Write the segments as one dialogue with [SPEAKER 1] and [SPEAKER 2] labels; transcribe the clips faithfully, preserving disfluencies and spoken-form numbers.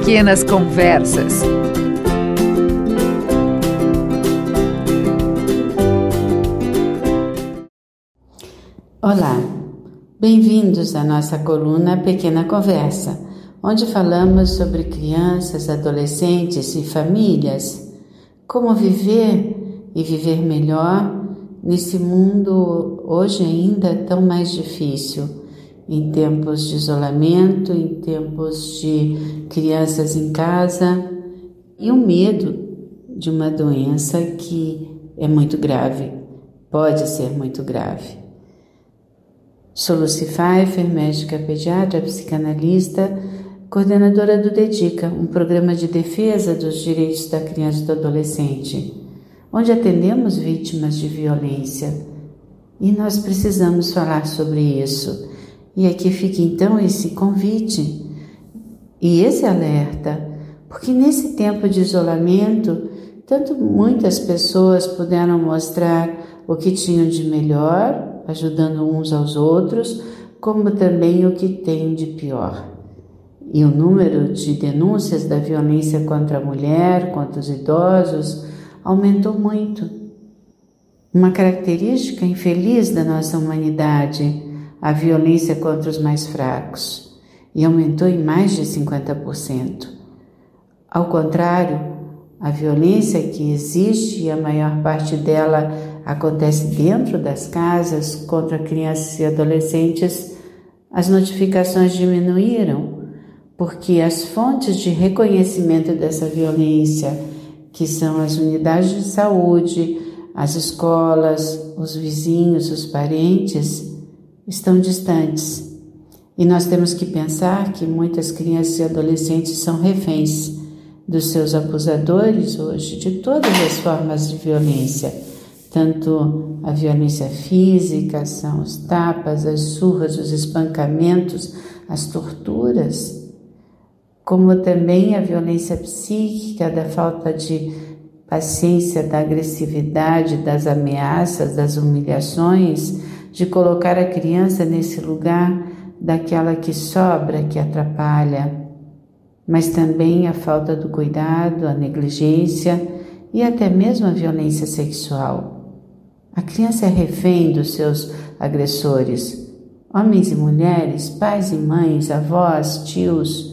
[SPEAKER 1] Pequenas Conversas.
[SPEAKER 2] Olá, bem-vindos à nossa coluna Pequena Conversa, onde falamos sobre crianças, adolescentes e famílias, como viver e viver melhor nesse mundo hoje ainda tão mais difícil, em tempos de isolamento, em tempos de crianças em casa e o medo de uma doença que é muito grave, pode ser muito grave. Sou Lucy Pfeiffer, médica pediatra, psicanalista, coordenadora do DEDICA, um programa de defesa dos direitos da criança e do adolescente, onde atendemos vítimas de violência. E nós precisamos falar sobre isso. E aqui fica então esse convite e esse alerta, porque nesse tempo de isolamento, tanto muitas pessoas puderam mostrar o que tinham de melhor, ajudando uns aos outros, como também o que tem de pior. E o número de denúncias da violência contra a mulher, contra os idosos, aumentou muito. Uma característica infeliz da nossa humanidade, a violência contra os mais fracos, e aumentou em mais de cinquenta por cento. Ao contrário, a violência que existe, e a maior parte dela acontece dentro das casas, contra crianças e adolescentes, as notificações diminuíram, porque as fontes de reconhecimento dessa violência, que são as unidades de saúde, as escolas, os vizinhos, os parentes, estão distantes. E nós temos que pensar que muitas crianças e adolescentes são reféns dos seus abusadores hoje, de todas as formas de violência, tanto a violência física, são os tapas, as surras, os espancamentos, as torturas, como também a violência psíquica, da falta de paciência, da agressividade, das ameaças, das humilhações, de colocar a criança nesse lugar daquela que sobra, que atrapalha, mas também a falta do cuidado, a negligência e até mesmo a violência sexual. A criança é refém dos seus agressores, homens e mulheres, pais e mães, avós, tios.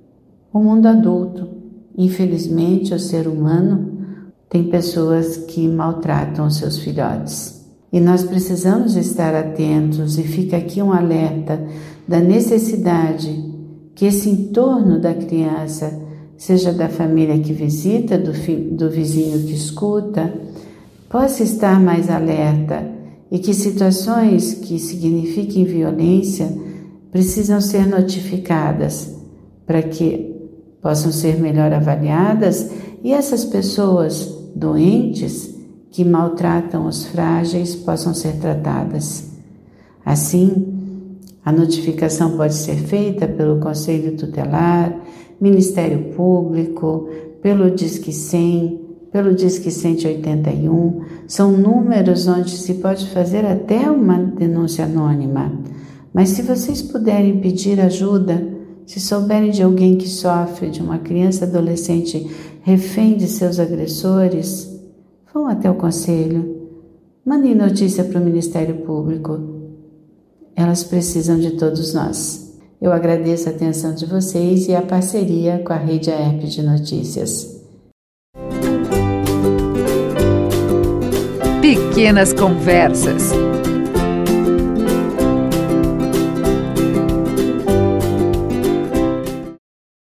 [SPEAKER 2] O mundo adulto, infelizmente, o ser humano, tem pessoas que maltratam os seus filhotes. E nós precisamos estar atentos, e fica aqui um alerta da necessidade que esse entorno da criança, seja da família que visita, do, fi, do vizinho que escuta, possa estar mais alerta, e que situações que signifiquem violência precisam ser notificadas para que possam ser melhor avaliadas, e essas pessoas doentes que maltratam os frágeis possam ser tratadas. Assim, a notificação pode ser feita pelo Conselho Tutelar, Ministério Público, pelo Disque cem, pelo Disque cento e oitenta e um. São números onde se pode fazer até uma denúncia anônima. Mas se vocês puderem pedir ajuda, se souberem de alguém que sofre, de uma criança ou adolescente refém de seus agressores, vão até o Conselho, mandem notícia para o Ministério Público. Elas precisam de todos nós. Eu agradeço a atenção de vocês e a parceria com a Rede A E P de Notícias.
[SPEAKER 1] Pequenas Conversas.